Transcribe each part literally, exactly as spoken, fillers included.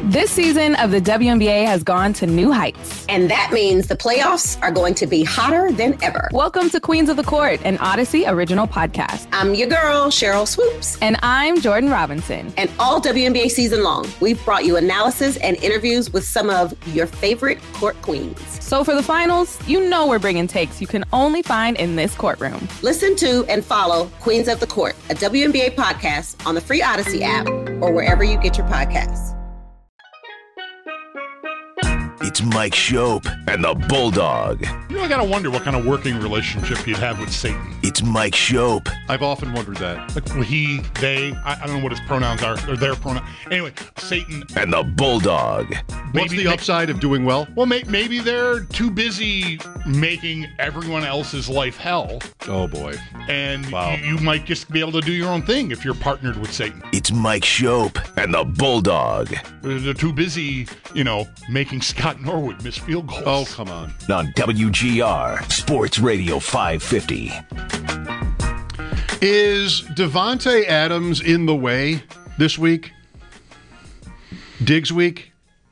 This season of the W N B A has gone to new heights. And that means the playoffs are going to be hotter than ever. Welcome to Queens of the Court, an Odyssey original podcast. I'm your girl, Cheryl Swoops. And I'm Jordan Robinson. And all W N B A season long, we've brought you analysis and interviews with some of your favorite court queens. So for the finals, you know we're bringing takes you can only find in this courtroom. Listen to and follow Queens of the Court, a W N B A podcast on the free Odyssey app or wherever you get your podcasts. It's Mike Schopp and the Bulldog. You know, I gotta wonder what kind of working relationship he'd have with Satan. It's Mike Schopp. I've often wondered that. Like, well, he, they, I, I don't know what his pronouns are, or their pronouns. Anyway, Satan. And the Bulldog. What's Maybe, the upside of doing well? Well, may, maybe they're too busy making everyone else's life hell. Oh, boy. And Wow. you, you might just be able to do your own thing if you're partnered with Satan. It's Mike Schopp and the Bulldog. They're, they're too busy, you know, making Scott Norwood miss field goals. Oh, come on. On W G R, Sports Radio five fifty. Is Devontae Adams in the way this week? Diggs week?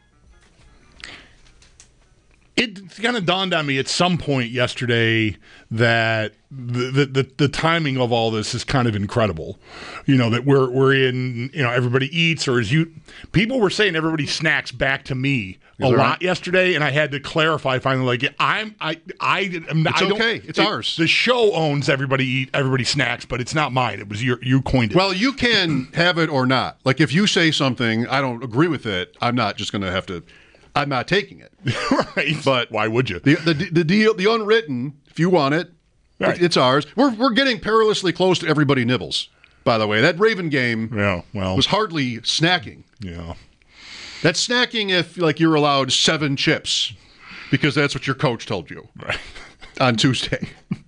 It kind of dawned on me at some point yesterday that the, the the the timing of all this is kind of incredible. You know, that we're we're in, you know, everybody eats, or as you people were saying, everybody snacks back to me a lot right? yesterday, and I had to clarify finally. Like, I'm I I I'm not, It's I don't, okay. It's it, ours. The show owns everybody eat everybody snacks, but it's not mine. It was your you coined it. Well, you can have it or not. Like, if you say something, I don't agree with it, I'm not just going to have to, I'm not taking it. Right. But why would you? The, the the deal, the unwritten, if you want it, Right. it's ours. We're we're getting perilously close to everybody nibbles, by the way. That Raven game Yeah, well. was hardly snacking. Yeah. That's snacking if, like, you're allowed seven chips because that's what your coach told you Right. on Tuesday.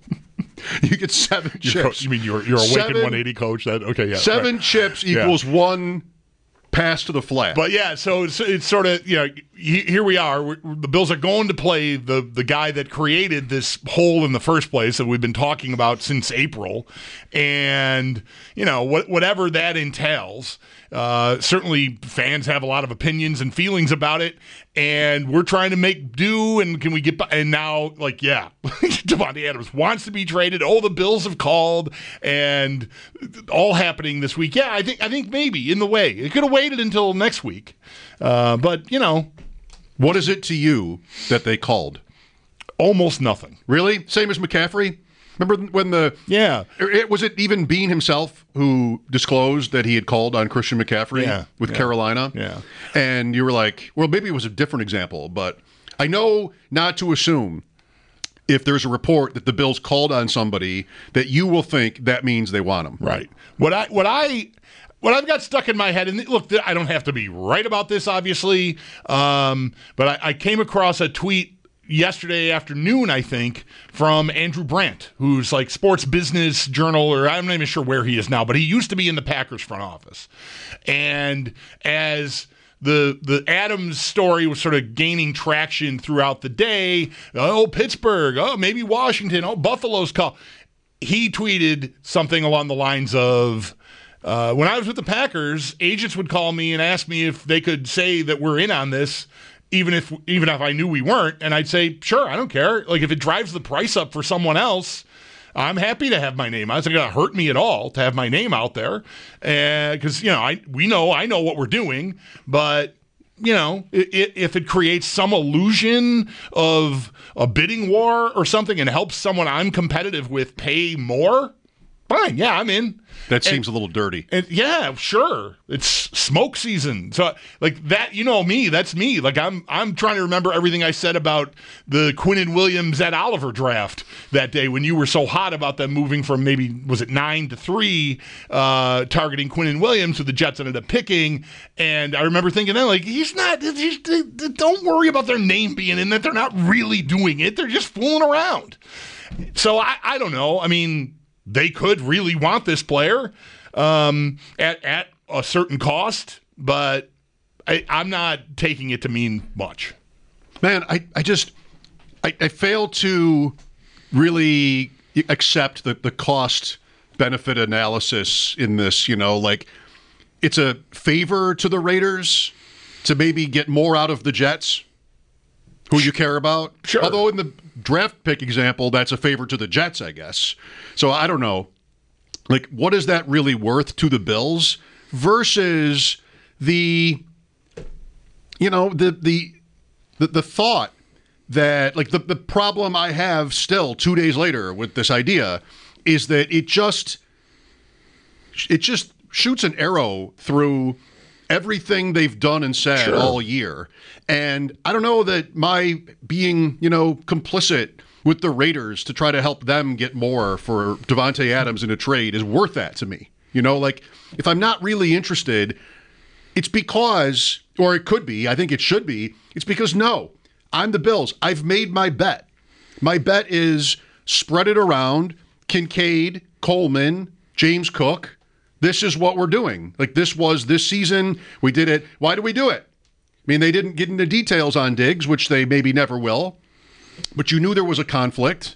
You get seven Your chips. co- you mean you're you're a Awaken Seven- one eighty coach? That okay? Yeah. Seven right. chips Yeah. equals one pass to the flat. But yeah, so it's, it's sort of, you know, he- here we are. We're, the Bills are going to play the the guy that created this hole in the first place that we've been talking about since April, and you know what, whatever that entails. Uh, certainly, fans have a lot of opinions and feelings about it, and we're trying to make do. And can we get by? And now, like, yeah, Devontae Adams wants to be traded. Oh, the Bills have called, and all happening this week. Yeah, I think I think maybe in the way it could have waited until next week, uh, but you know, what is it to you that they called? almost nothing. Really? Same as McCaffrey? Remember when the Yeah. it, was it even Bean himself who disclosed that he had called on Christian McCaffrey Yeah, with yeah, Carolina? yeah. And you were like, well, maybe it was a different example, but I know not to assume if there's a report that the Bills called on somebody that you will think that means they want him. Right. What I what I what I've got stuck in my head, and look, I don't have to be right about this, obviously, um, but I, I came across a tweet yesterday afternoon, I think, from Andrew Brandt, who's like sports business journal, or I'm not even sure where he is now, but he used to be in the Packers front office. And as the the Adams story was sort of gaining traction throughout the day, oh, Pittsburgh, oh, maybe Washington, oh, Buffalo's call. He tweeted something along the lines of, uh, when I was with the Packers, agents would call me and ask me if they could say that we're in on this, even if even if I knew we weren't, and I'd say, sure, I don't care. Like, if it drives the price up for someone else, I'm happy to have my name out. It's not going to hurt me at all to have my name out there, because you know I we know I know what we're doing, but you know it, if it creates some illusion of a bidding war or something and helps someone I'm competitive with pay more, fine, yeah, I'm in. That seems and, a little dirty. And yeah, sure. It's smoke season. So like that, you know me, that's me. Like I'm I'm trying to remember everything I said about the Quinnen Williams at Oliver draft that day when you were so hot about them moving from maybe, was it nine to three, uh, targeting Quinnen Williams, who the Jets ended up picking. And I remember thinking then, like, he's not, he's, don't worry about their name being in that. They're not really doing it. They're just fooling around. So I, I don't know. I mean, they could really want this player um, at at a certain cost, but I, I'm not taking it to mean much. Man, I, I just I, I fail to really accept the, the cost benefit analysis in this. You know, like, it's a favor to the Raiders to maybe get more out of the Jets, who you care about. Sure. Although in the draft pick example, that's a favor to the Jets, I guess. So I don't know. Like, what is that really worth to the Bills versus the, you know, the the the, the thought that, like, the, the problem I have still two days later with this idea is that it just it just shoots an arrow through everything they've done and said Sure. all year. And I don't know that my being, you know, complicit with the Raiders to try to help them get more for Davante Adams in a trade is worth that to me. You know, like, if I'm not really interested, it's because, or it could be, I think it should be, it's because, no, I'm the Bills. I've made my bet. My bet is spread it around, Kincaid, Coleman, James Cook. This is what we're doing. Like, this was this season. We did it. Why do we do it? I mean, they didn't get into details on Diggs, which they maybe never will. But you knew there was a conflict,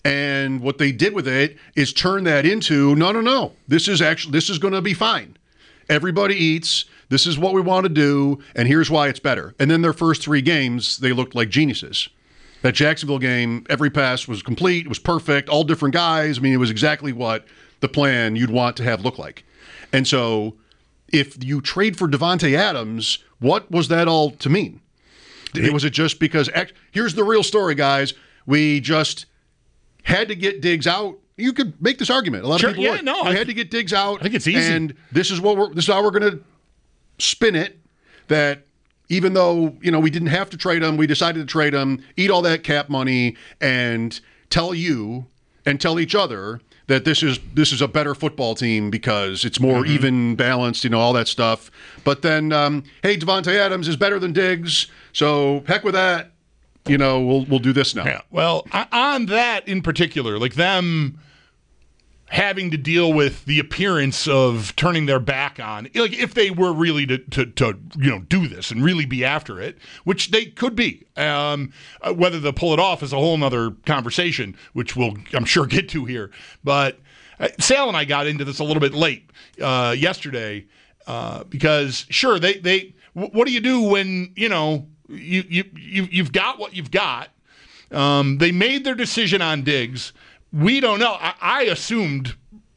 and what they did with it is turn that into, no, no, no, this is actually, this is going to be fine. Everybody eats. This is what we want to do, and here's why it's better. And then their first three games, they looked like geniuses. That Jacksonville game, every pass was complete. It was perfect. All different guys. I mean, it was exactly what the plan you'd want to have look like. And so if you trade for Davante Adams, what was that all to mean? It, was it just because, here's the real story, guys. We just had to get Diggs out. You could make this argument. A lot Sure, of people yeah, would. no, we I had to get Diggs out. I think it's easy. And this is what we're this is how we're going to spin it, that even though, you know, we didn't have to trade him, we decided to trade him, eat all that cap money, and tell you and tell each other that this is this is a better football team because it's more mm-hmm. even balanced, you know, all that stuff. But then, um, hey, Davante Adams is better than Diggs, so heck with that. You know, we'll we'll do this now. Yeah. Well, on that in particular, like them having to deal with the appearance of turning their back on, like if they were really to, to, to you know, do this and really be after it, which they could be. Um, uh, whether they'll pull it off is a whole nother conversation, which we'll, I'm sure, get to here. But uh, Sal and I got into this a little bit late uh, yesterday uh, because, sure, they, they w- what do you do when, you know, you, you, you, you've got what you've got? Um, they made their decision on Diggs. We don't know. I, I assumed,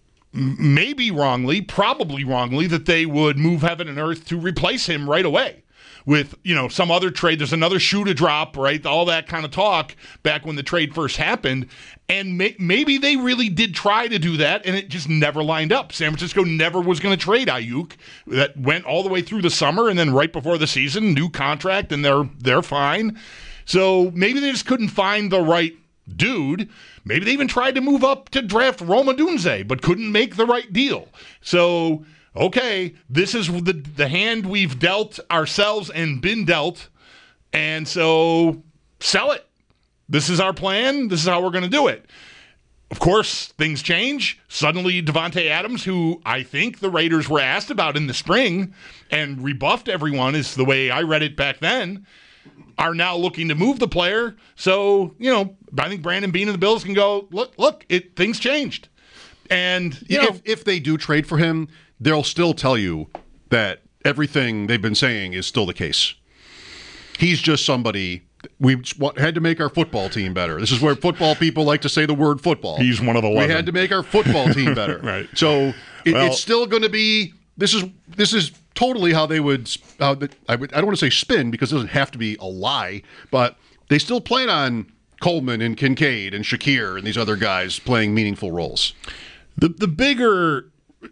maybe wrongly, probably wrongly, that they would move heaven and earth to replace him right away with, you know, some other trade. There's another shoe to drop, right? All that kind of talk back when the trade first happened. And may, maybe they really did try to do that, and it just never lined up. San Francisco never was going to trade Ayuk. That went all the way through the summer, and then right before the season, new contract, and they're they're fine. So maybe they just couldn't find the right dude. Maybe they even tried to move up to draft Rome Odunze, but couldn't make the right deal. So, okay, this is the the hand we've dealt ourselves and been dealt, and so sell it. This is our plan. This is how we're going to do it. Of course, things change. Suddenly, Davante Adams, who I think the Raiders were asked about in the spring and rebuffed everyone, is the way I read it back then, are now looking to move the player. So, you know, I think Brandon Beane and the Bills can go, look, look, it things changed. And, you if, know, if they do trade for him, they'll still tell you that everything they've been saying is still the case. He's just somebody. We had to make our football team better. This is where football people like to say the word football. He's one of the eleven. We had to make our football team better. Right. So it, Well, it's still going to be. This is this is totally how they would. How the, I would. I don't want to say spin because it doesn't have to be a lie, but they still plan on Coleman and Kincaid and Shakir and these other guys playing meaningful roles. The the bigger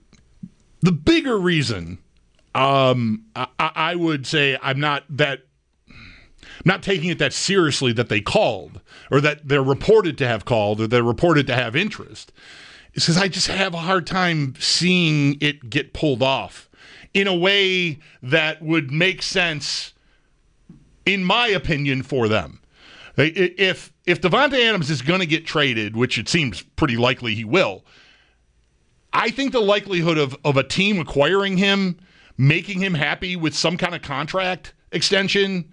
the bigger reason, um, I, I would say I'm not that. Not taking it that seriously that they called or that they're reported to have called or they're reported to have interest. It's because I just have a hard time seeing it get pulled off in a way that would make sense, in my opinion, for them. If if Davante Adams is going to get traded, which it seems pretty likely he will, I think the likelihood of, of a team acquiring him, making him happy with some kind of contract extension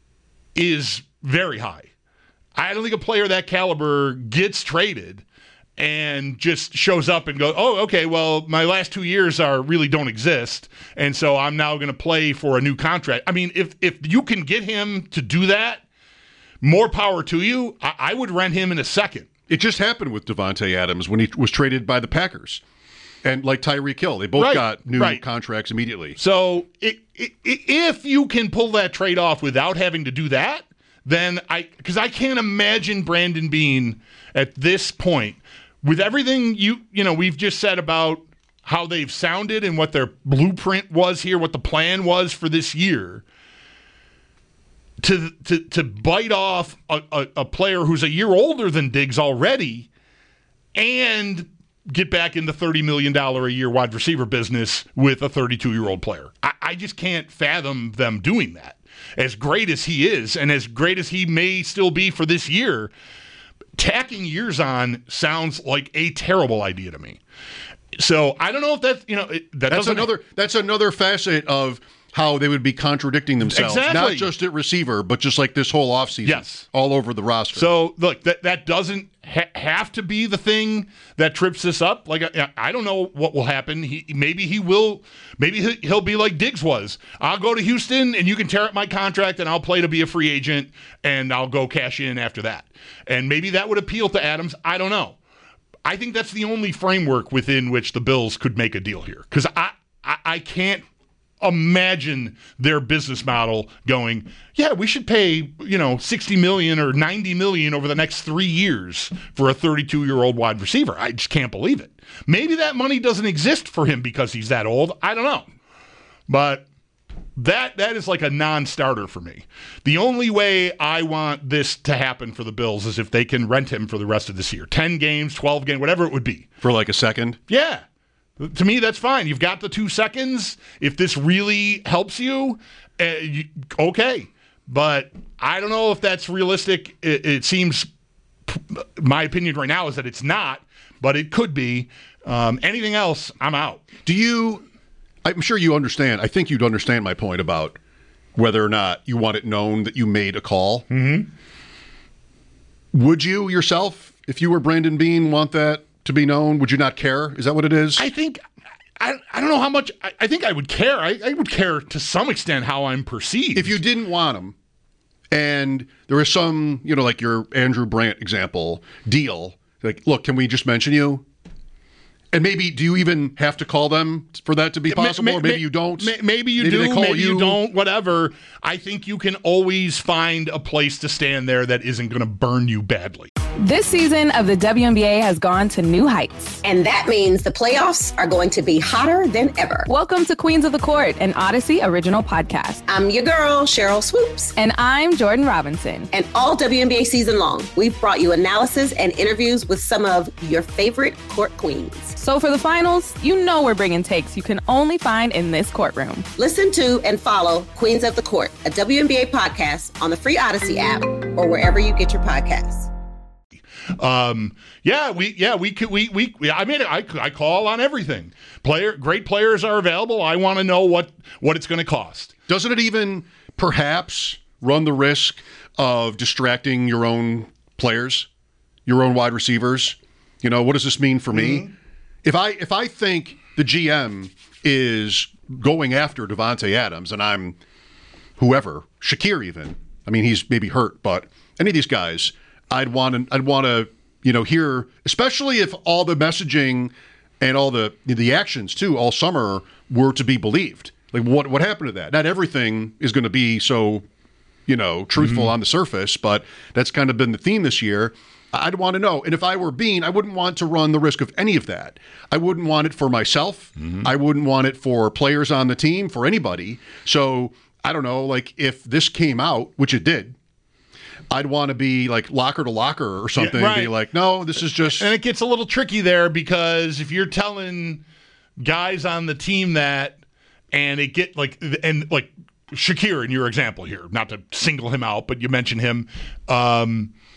is very high. I don't think a player that caliber gets traded and just shows up and goes, oh, okay, well, my last two years are really don't exist, and so I'm now going to play for a new contract. I mean, if if you can get him to do that, more power to you. I, I would rent him in a second. It just happened with Davante Adams when he was traded by the Packers. And like Tyreek Hill, they both Right, got new right. contracts immediately. So it, it, if you can pull that trade off without having to do that, then I, because I can't imagine Brandon Beane at this point, with everything you you know we've just said about how they've sounded and what their blueprint was here, what the plan was for this year, to to to bite off a, a, a player who's a year older than Diggs already, and get back in the thirty million dollars a year wide receiver business with a thirty-two-year-old player. I, I just can't fathom them doing that. As great as he is, and as great as he may still be for this year, tacking years on sounds like a terrible idea to me. So I don't know if that's, you know, it, that That's doesn't another that's another facet of how they would be contradicting themselves. Exactly. Not just at receiver, but just like this whole offseason. Yes. All over the roster. So, look, that that doesn't ha- have to be the thing that trips this up. Like, I, I don't know what will happen. He Maybe he will, maybe he- he'll be like Diggs was. I'll go to Houston, and you can tear up my contract, and I'll play to be a free agent, and I'll go cash in after that. And maybe that would appeal to Adams. I don't know. I think that's the only framework within which the Bills could make a deal here. Because I, I, I can't imagine their business model going, yeah, we should pay, you know, sixty million dollars or ninety million dollars over the next three years for a thirty-two-year-old wide receiver. I just can't believe it. Maybe that money doesn't exist for him because he's that old. I don't know. But that that is like a non-starter for me. The only way I want this to happen for the Bills is if they can rent him for the rest of this year. ten games, twelve games, whatever it would be. For like a second? Yeah. To me, that's fine. You've got the two seconds. If this really helps you, uh, you okay. But I don't know if that's realistic. It, it seems, my opinion right now is that it's not, but it could be. Um, anything else, I'm out. Do you, I'm sure you understand, I think you'd understand my point about whether or not you want it known that you made a call. Mm-hmm. Would you yourself, if you were Brandon Beane, want that to be known? Would you not care? Is that what it is? I think, I, I don't know how much, I, I think I would care. I, I would care to some extent how I'm perceived. If you didn't want him, and there is some, you know, like your Andrew Brandt example, deal, like, look, can we just mention you? And maybe, do you even have to call them for that to be possible? May, or maybe may, you don't? May, maybe you maybe do, they call maybe you, you don't, whatever. I think you can always find a place to stand there that isn't going to burn you badly. This season of the W N B A has gone to new heights. And that means the playoffs are going to be hotter than ever. Welcome to Queens of the Court, an Odyssey original podcast. I'm your girl, Cheryl Swoops. And I'm Jordan Robinson. And all W N B A season long, we've brought you analysis and interviews with some of your favorite court queens. So for the finals, you know we're bringing takes you can only find in this courtroom. Listen to and follow Queens of the Court, a W N B A podcast on the free Odyssey app or wherever you get your podcasts. Um, yeah, we, yeah, we could, we, we, we I mean, I, I call on everything. Player, great players are available. I want to know what, what it's going to cost. Doesn't it even perhaps run the risk of distracting your own players, your own wide receivers? You know, what does this mean for me? Mm-hmm. If I, if I think the G M is going after Davante Adams and I'm whoever, Shakir even, I mean, he's maybe hurt, but any of these guys, I'd want to, I'd want to, you know, hear, especially if all the messaging and all the the actions too all summer were to be believed. Like, what what happened to that? Not everything is going to be so, you know, truthful mm-hmm. on the surface, but that's kind of been the theme this year. I'd want to know. And if I were Beane, I wouldn't want to run the risk of any of that. I wouldn't want it for myself. Mm-hmm. I wouldn't want it for players on the team, for anybody. So I don't know, like if this came out, which it did, I'd want to be like locker to locker or something. Yeah, right. And be like, no, this is just. And it gets a little tricky there because if you're telling guys on the team that, and it get like, and like Shakir in your example here, not to single him out, but you mentioned him. Um,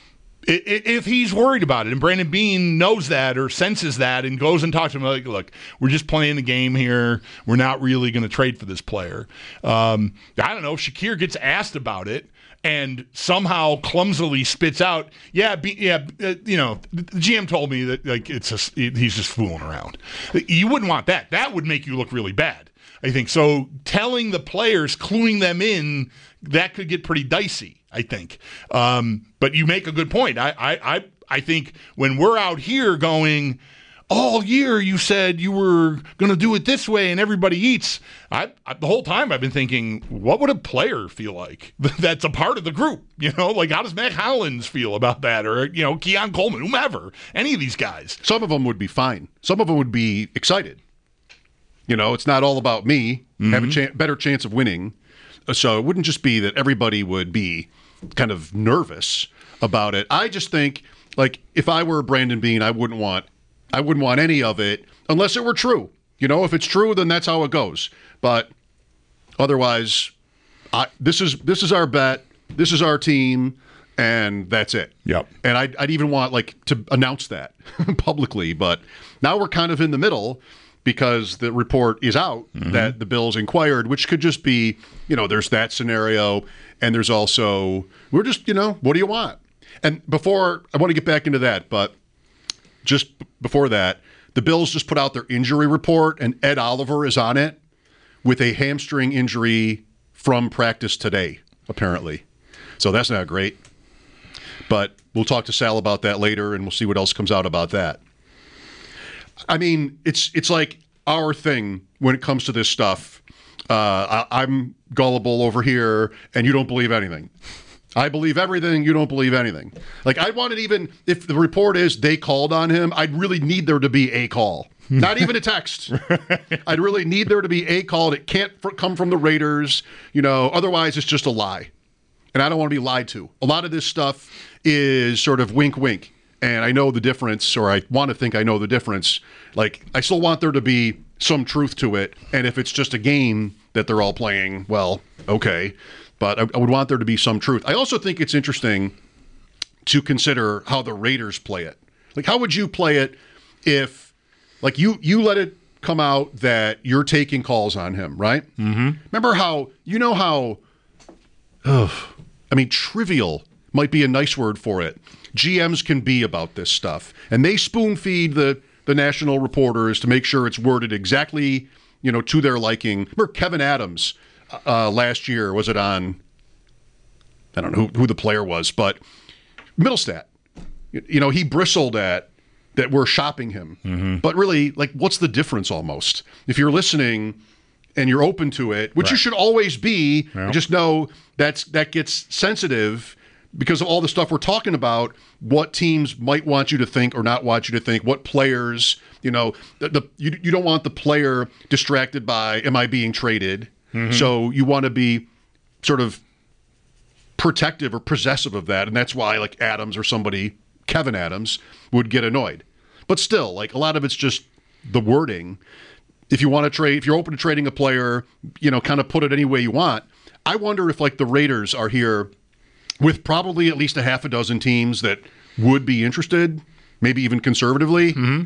If he's worried about it, and Brandon Beane knows that or senses that and goes and talks to him like, look, we're just playing the game here. We're not really going to trade for this player. Um, I don't know. If Shakir gets asked about it and somehow clumsily spits out, yeah, be, yeah, uh, you know, the G M told me that like it's a, he's just fooling around. You wouldn't want that. That would make you look really bad, I think. So telling the players, cluing them in, that could get pretty dicey, I think. Um, but you make a good point. I, I, I, I think when we're out here going, all year you said you were going to do it this way and everybody eats. I, I, the whole time I've been thinking, what would a player feel like that's a part of the group? You know, like how does Matt Hollins feel about that? Or, you know, Keon Coleman, whomever, any of these guys. Some of them would be fine. Some of them would be excited. You know, it's not all about me. Mm-hmm. Have a ch- better chance of winning. So it wouldn't just be that everybody would be kind of nervous about it. I just think, like, if I were Brandon Beane, I wouldn't want, I wouldn't want any of it unless it were true. You know, if it's true, then that's how it goes. But otherwise, I, this is this is our bet. This is our team, and that's it. Yep. And I'd, I'd even want like to announce that publicly. But now we're kind of in the middle, because the report is out mm-hmm. that the Bills inquired, which could just be, you know, there's that scenario, and there's also, we're just, you know, what do you want? And before, I want to get back into that, but just before that, the Bills just put out their injury report, and Ed Oliver is on it with a hamstring injury from practice today, apparently. So that's not great. But we'll talk to Sal about that later, and we'll see what else comes out about that. I mean, it's it's like our thing when it comes to this stuff. Uh, I, I'm gullible over here, and you don't believe anything. I believe everything. You don't believe anything. Like, I wanted, even if the report is they called on him, I'd really need there to be a call, not even a text. I'd really need there to be a call, and it can't f- come from the Raiders. You know, otherwise it's just a lie, and I don't want to be lied to. A lot of this stuff is sort of wink, wink. And I know the difference, or I want to think I know the difference. Like, I still want there to be some truth to it. And if it's just a game that they're all playing, well, okay. But I, I would want there to be some truth. I also think it's interesting to consider how the Raiders play it. Like, how would you play it if, like, you, you let it come out that you're taking calls on him, right? Mm-hmm. Remember how, you know how, ugh, I mean, trivial might be a nice word for it. G Ms can be about this stuff, and they spoon feed the the national reporters to make sure it's worded exactly, you know, to their liking. Remember Kevin Adams uh, last year? Was it on? I don't know who, who the player was, but Middlestat. You know, he bristled at that we're shopping him, mm-hmm. but really, like, what's the difference? Almost, if you're listening and you're open to it, which right. you should always be, yep. just know that's that gets sensitive. Because of all the stuff we're talking about, what teams might want you to think or not want you to think, what players, you know, the, the you, you don't want the player distracted by, am I being traded? Mm-hmm. So you want to be sort of protective or possessive of that. And that's why, like, Adams or somebody, Kevin Adams, would get annoyed. But still, like, a lot of it's just the wording. If you want to trade, if you're open to trading a player, you know, kind of put it any way you want. I wonder if, like, the Raiders are here with probably at least a half a dozen teams that would be interested, maybe even conservatively. Mm-hmm.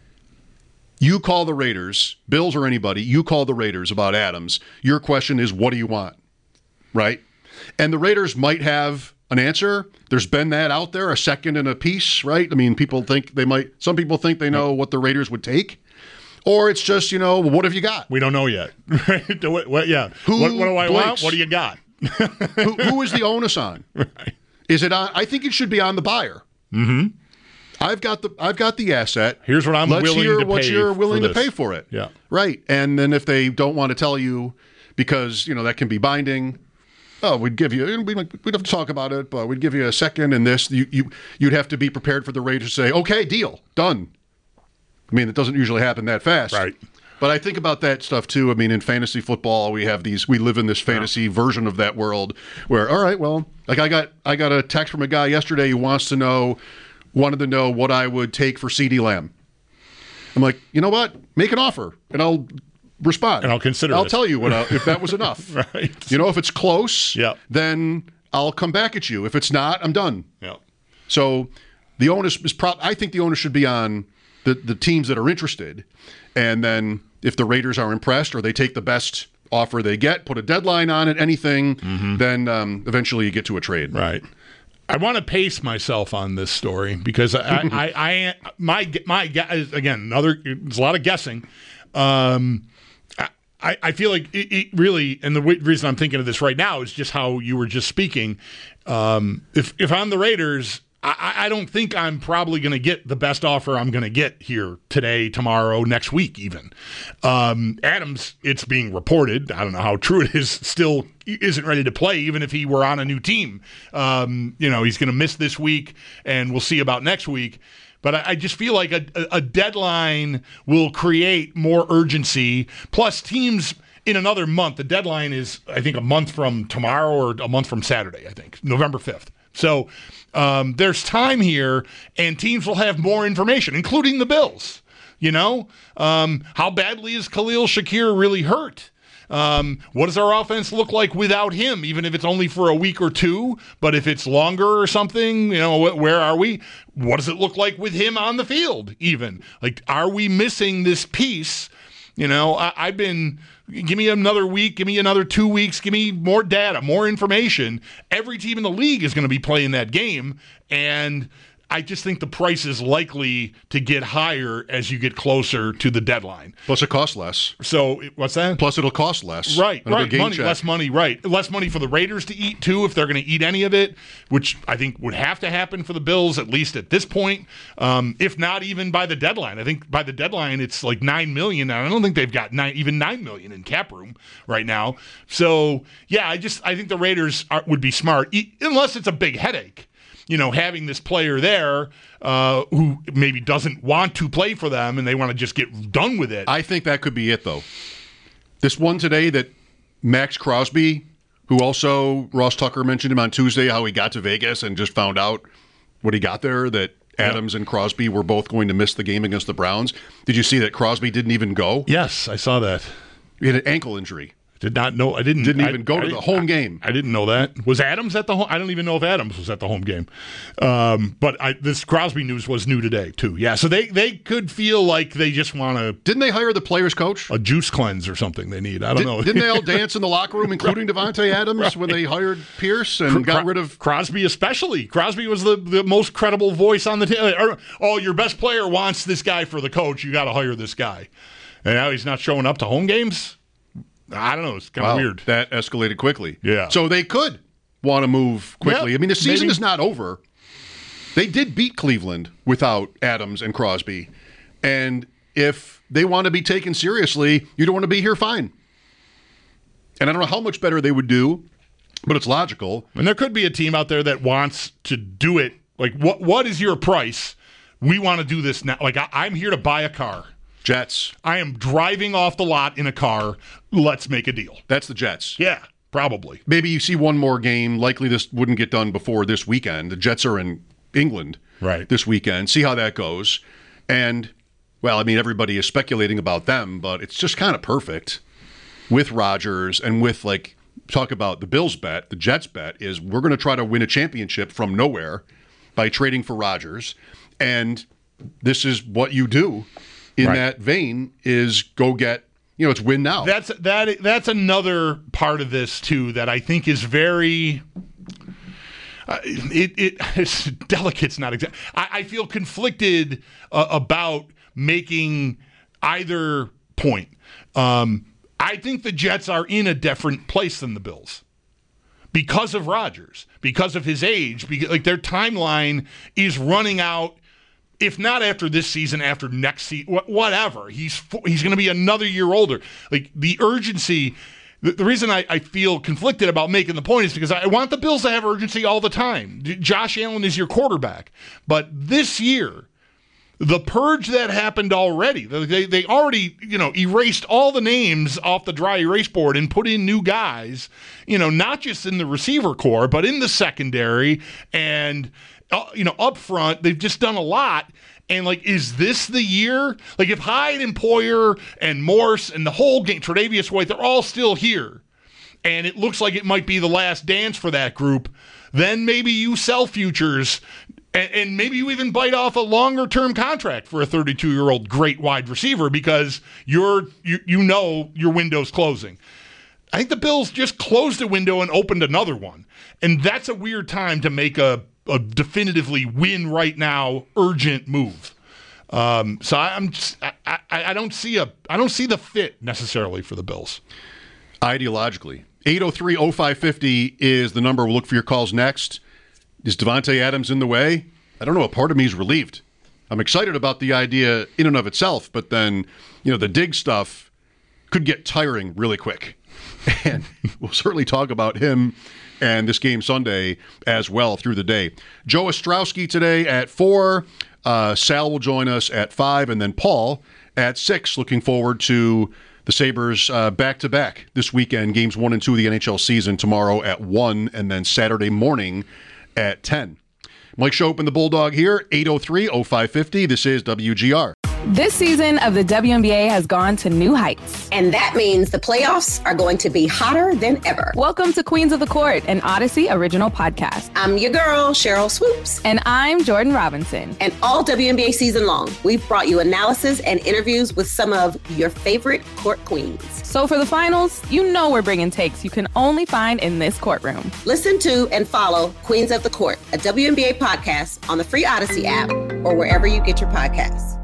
You call the Raiders, Bills or anybody, you call the Raiders about Adams. Your question is, what do you want? Right? And the Raiders might have an answer. There's been that out there, a second and a piece, right? I mean, people think they might, some people think they know what the Raiders would take. Or it's just, you know, well, what have you got? We don't know yet. what, what, yeah. Who what, what do I blinks? want? What do you got? who, who is the onus on? Right. Is it on? I think it should be on the buyer. Mm-hmm. I've got the I've got the asset. Here's what I'm Let's willing hear to what pay you're willing for to this. pay for it. Yeah. Right. And then if they don't want to tell you because, you know, that can be binding, oh, we'd give you we'd, we'd have to talk about it, but we'd give you a second and this you, you you'd have to be prepared for the Raiders to say, "Okay, deal. Done." I mean, it doesn't usually happen that fast. Right. But I think about that stuff too. I mean, in fantasy football, we have these. We live in this fantasy yeah. version of that world where, all right, well, like I got, I got a text from a guy yesterday who wants to know, wanted to know what I would take for CeeDee Lamb. I'm like, you know what? Make an offer, and I'll respond, and I'll consider. I'll it. tell you what I, if that was enough. Right. You know, if it's close, yeah. then I'll come back at you. If it's not, I'm done. Yeah. So the onus is pro- I think the onus should be on the, the teams that are interested. And then if the Raiders are impressed or they take the best offer they get, put a deadline on it, anything, mm-hmm. then um, eventually you get to a trade. Right. I want to pace myself on this story because I, I, I, my, my, again, another, there's a lot of guessing. Um, I, I feel like it, it really, and the reason I'm thinking of this right now is just how you were just speaking. Um, if, if I'm the Raiders, I, I don't think I'm probably going to get the best offer I'm going to get here today, tomorrow, next week even. Um, Adams, it's being reported, I don't know how true it is, still isn't ready to play even if he were on a new team. Um, you know, he's going to miss this week, and we'll see about next week. But I, I just feel like a, a deadline will create more urgency. Plus, teams in another month, the deadline is, I think, a month from tomorrow or a month from Saturday, I think, November fifth. So um, there's time here, and teams will have more information, including the Bills. You know, um, how badly is Khalil Shakir really hurt? Um, what does our offense look like without him, even if it's only for a week or two? But if it's longer or something, you know, wh- where are we? What does it look like with him on the field, even? Like, are we missing this piece? You know, I- I've been... Give me another week, give me another two weeks, give me more data, more information. Every team in the league is going to be playing that game, and I just think the price is likely to get higher as you get closer to the deadline. Plus, it costs less. So, what's that? Plus, it'll cost less. Right, Another right. game Money, check. less money, right. Less money for the Raiders to eat, too, if they're going to eat any of it, which I think would have to happen for the Bills, at least at this point, um, if not even by the deadline. I think by the deadline, it's like nine million dollars. I don't think they've got nine, even nine million dollars in cap room right now. So, yeah, I just I think the Raiders are, would be smart, e- unless it's a big headache. You know, having this player there uh, who maybe doesn't want to play for them and they want to just get done with it. I think that could be it, though. This one today that Max Crosby, who also Ross Tucker mentioned him on Tuesday, how he got to Vegas and just found out when he got there that Adams and Crosby were both going to miss the game against the Browns. Did you see that Crosby didn't even go? Yes, I saw that. He had an ankle injury. Did not know. I didn't. Didn't even I, go I to the home game. I, I didn't know that. Was Adams at the home? I don't even know if Adams was at the home game. Um, but I, this Crosby news was new today too. Yeah, so they, they could feel like they just want to. Didn't they hire the players' coach? A juice cleanse or something they need. I don't Did, know. Didn't they all dance in the locker room, including Devontae Adams, right. when they hired Pierce and got rid of Crosby? Especially Crosby was the, the most credible voice on the team. Oh, your best player wants this guy for the coach. You got to hire this guy. And now he's not showing up to home games. I don't know. It's kind of wow, weird. That escalated quickly. Yeah. So they could want to move quickly. Yep, I mean, the season maybe. is not over. They did beat Cleveland without Adams and Crosby. And if they want to be taken seriously, you don't want to be here, fine. And I don't know how much better they would do, but it's logical. And there could be a team out there that wants to do it. Like, what? what is your price? We want to do this now. Like, I, I'm here to buy a car. Jets. I am driving off the lot in a car. Let's make a deal. That's the Jets. Yeah, probably. Maybe you see one more game. Likely this wouldn't get done before this weekend. The Jets are in England right. this weekend. See how that goes. And, well, I mean, everybody is speculating about them, but it's just kind of perfect with Rodgers and with, like, talk about the Bills bet, the Jets bet, is we're going to try to win a championship from nowhere by trading for Rodgers. And this is what you do. In right. that vein is go get, you know, it's win now. That's that. That's another part of this too that I think is very. Uh, it it it's delicate. It's not exact. I, I feel conflicted uh, about making either point. Um, I think the Jets are in a different place than the Bills because of Rodgers, because of his age, because like their timeline is running out. If not after this season, after next season, whatever. He's he's going to be another year older. Like the urgency, the, the reason I, I feel conflicted about making the point is because I want the Bills to have urgency all the time. Josh Allen is your quarterback. But this year, the purge that happened already, they, they already, you know, erased all the names off the dry erase board and put in new guys, you know, not just in the receiver core, but in the secondary and Uh, you know, up front, they've just done a lot. And, like, is this the year? Like, if Hyde and Poyer and Morse and the whole game, Tre'Davious White, they're all still here, and it looks like it might be the last dance for that group, then maybe you sell futures And, and maybe you even bite off a longer term contract for a thirty-two-year-old great wide receiver because you're you, you know your window's closing. I think the Bills just closed a window and opened another one. And that's a weird time to make a, a definitively win right now, urgent move. Um, so I, I'm just, I, I, I don't see a I don't see the fit necessarily for the Bills. Ideologically. eight oh three oh five fifty is the number. We'll look for your calls next. Is Davante Adams in the way? I don't know. A part of me is relieved. I'm excited about the idea in and of itself, but then, you know, the dig stuff could get tiring really quick. And we'll certainly talk about him and this game Sunday as well through the day. Joe Ostrowski today at four. Uh, Sal will join us at five, and then Paul at six. Looking forward to the Sabres uh, back-to-back this weekend. Games one and two of the N H L season tomorrow at one, and then Saturday morning at ten. Mike Shope and the Bulldog here, eight oh three oh five fifty. This is W G R. This season of the W N B A has gone to new heights. And that means the playoffs are going to be hotter than ever. Welcome to Queens of the Court, an Odyssey original podcast. I'm your girl, Cheryl Swoops. And I'm Jordan Robinson. And all W N B A season long, we've brought you analysis and interviews with some of your favorite court queens. So for the finals, you know we're bringing takes you can only find in this courtroom. Listen to and follow Queens of the Court, a W N B A podcast on the free Odyssey app or wherever you get your podcasts.